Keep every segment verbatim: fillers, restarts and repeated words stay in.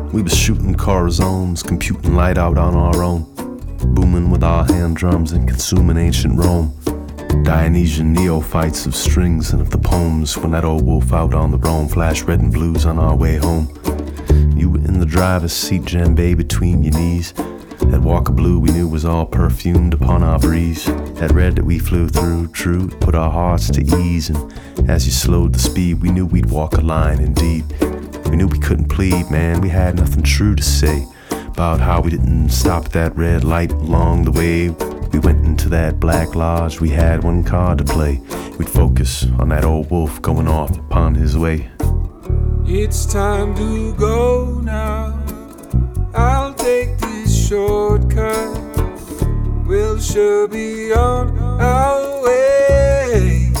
We was shooting Corazones, computing light out on our own, booming with our hand drums and consuming ancient Rome. Dionysian neophytes of strings and of the poems, when that old wolf out on the roam flashed red and blues on our way home. You were in the driver's seat, djembe between your knees. That Walker Blue we knew was all perfumed upon our breeze. That red that we flew through, true, put our hearts to ease. And as you slowed the speed, we knew we'd walk a line indeed. We knew we couldn't plead, man, we had nothing true to say about how we didn't stop at that red light along the way. We went into that black lodge, we had one card to play. We'd focus on that old wolf going off upon his way. It's time to go now. I'll take this shortcut. We'll sure be on our way.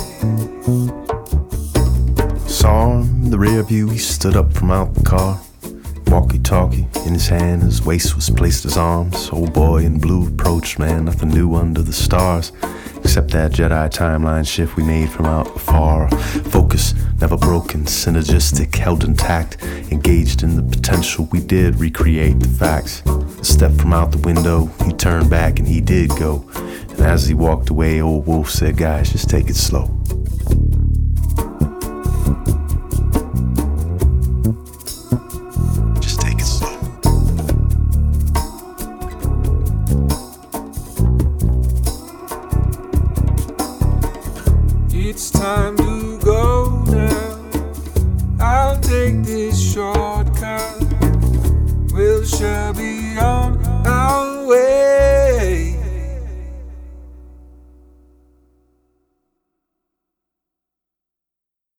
Saw him in the rear view, he stood up from out the car. Walkie-talkie in his hand, his waist was placed his arms. Old boy in blue approached, man, nothing new under the stars, except that Jedi timeline shift we made from out afar. Focus never broken, synergistic, held intact, engaged in the potential. We did recreate the facts. A step from out the window, he turned back and he did go. And as he walked away, old wolf said, guys, just take it slow. It's time to go now. I'll take this shortcut. We'll sure be on